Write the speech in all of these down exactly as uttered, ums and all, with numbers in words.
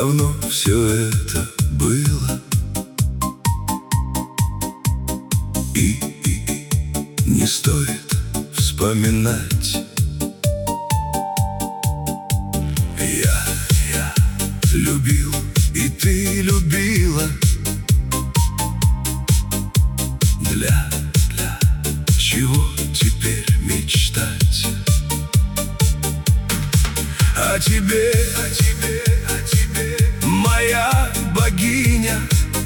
давно все это было, и, и, и не стоит вспоминать. Я, я любил, и ты любила. Для, для чего теперь мечтать? О тебе, о тебе, о тебе, моя богиня,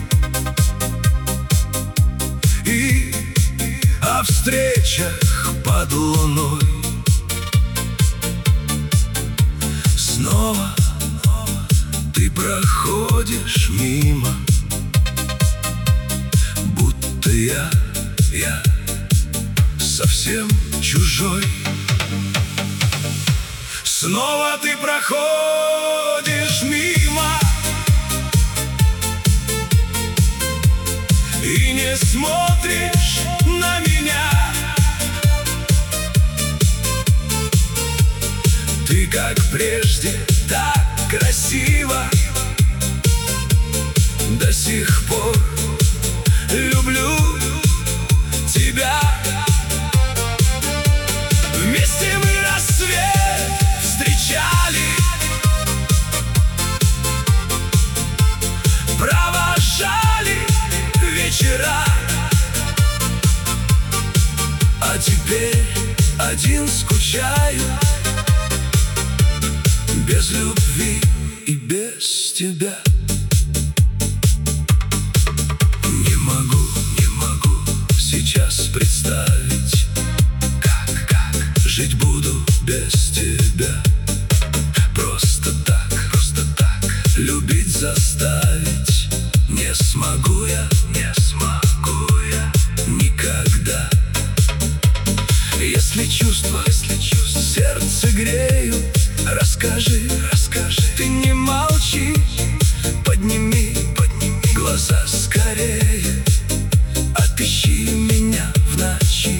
и о встречах под луной. Снова ты проходишь мимо, будто я, я совсем чужой. Снова ты проходишь мимо и не смотришь на меня. Ты, как прежде, так красиво. До сих пор люблю тебя. Вместе мы рассвет встречали, провожали вечера. А теперь один скучаю, без любви и без тебя. Не могу, не могу сейчас представить, как, как жить буду без тебя. Просто так, просто так любить заставить не смогу я, не смогу я никогда. Если чувства, если чувства сердце греют, расскажи, расскажи, ты не молчи. Подними, подними глаза скорее, отыщи меня в ночи.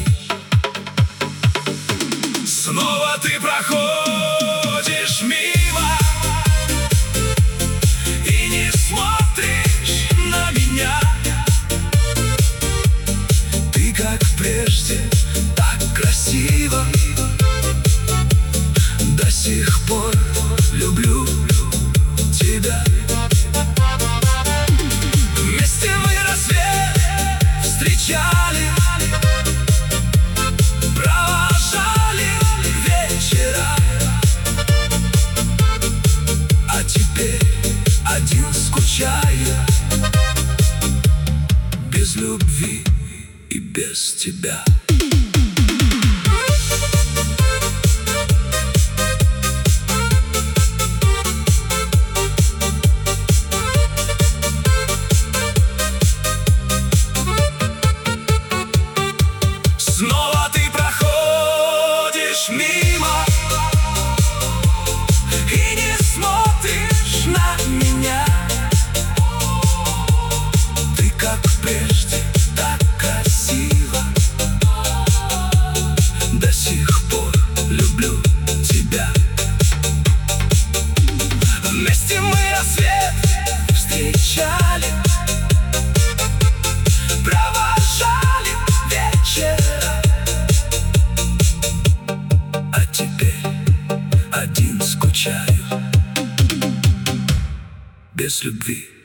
Снова ты проходишь мимо и не смотришь на меня. Ты, как прежде, так красиво. До сих пор люблю тебя. Вместе мы рассвет встречали, провожали вечера. А теперь один скучаю, без любви и без тебя. Снова ты проходишь мимо и не смотришь на меня. Ты, как прежде, так красиво. До сих пор люблю тебя. Вместе мы рассвет встречали, провожали вечера. А теперь один скучаю, без любви